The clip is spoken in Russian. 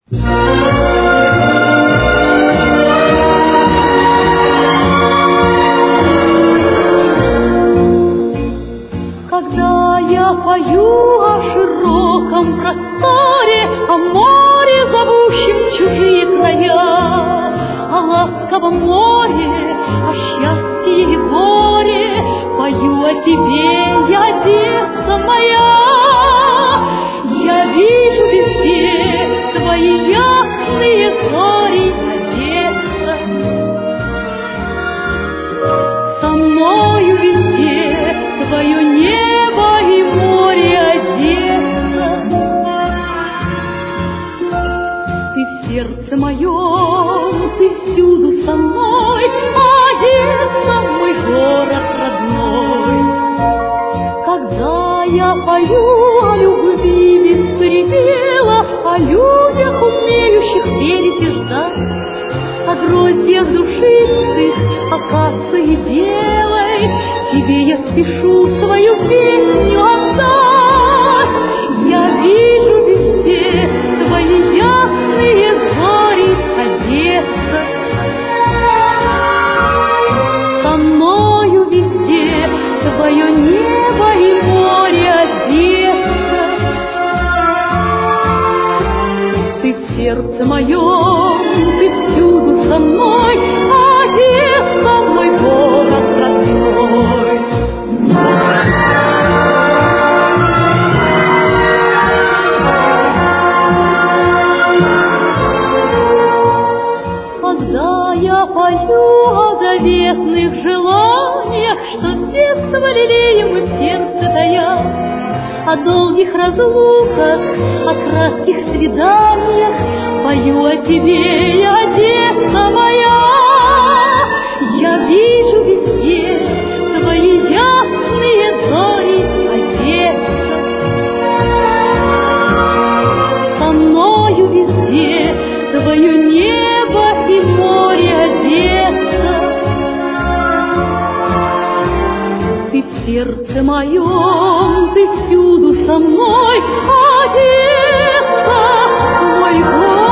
Когда я пою о широком просторе, о море, зовущем чужие края, о ласковом море, о счастье и горе, пою о тебе, я детка моя. Я вижу везде твои ясные зори, Одесса. Со мною везде твое небо и море, Одесса. Ты в сердце моем, ты всюду со мной, Одесса, мой город родной. Когда я пою о любви без предела, о людях, умеющих верить и ждать, о гроздьях душистых, о кации белой, тебе я спешу свою песню отдать. Я вижу везде твои ясные зори, Одесса. Со мною везде твое небо и море, Одесса. Ты в сердце моем, ты всюду со мной, Одесса, мой город родной. Когда я пою о заветных желаниях, что с детства лелеем в сердце тая, о долгих разлуках, о кратких свиданиях, пою о тебе, Одесса моя. Я вижу везде твои ясные зори, Одесса. Со мною везде твое небо и море, Одесса. Ты в сердце моем, ты всюду со мной, Одесса, мой город.